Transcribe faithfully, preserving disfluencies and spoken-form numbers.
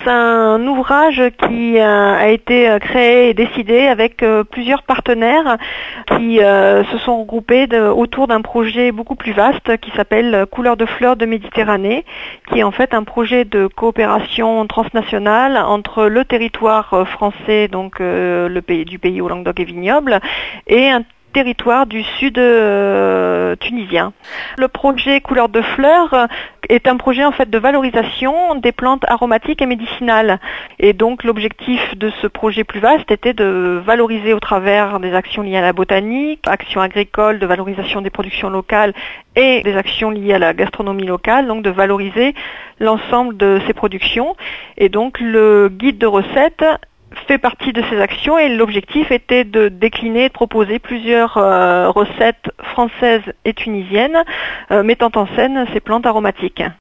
C'est un ouvrage qui euh, a été créé et décidé avec euh, plusieurs partenaires qui euh, se sont regroupés de, autour d'un projet beaucoup plus vaste qui s'appelle Couleurs de fleurs de Méditerranée, qui est en fait un projet de coopération transnationale entre le territoire français, donc euh, le pays du pays au Languedoc et Vignoble, et un territoire du sud euh, tunisien. Le projet Couleurs de fleurs est un projet en fait de valorisation des plantes aromatiques et médicinales. Et donc l'objectif de ce projet plus vaste était de valoriser au travers des actions liées à la botanique, actions agricoles, de valorisation des productions locales et des actions liées à la gastronomie locale, donc de valoriser l'ensemble de ces productions. Et donc le guide de recettes fait partie de ces actions et l'objectif était de décliner et de proposer plusieurs euh, recettes françaises et tunisiennes euh, mettant en scène ces plantes aromatiques.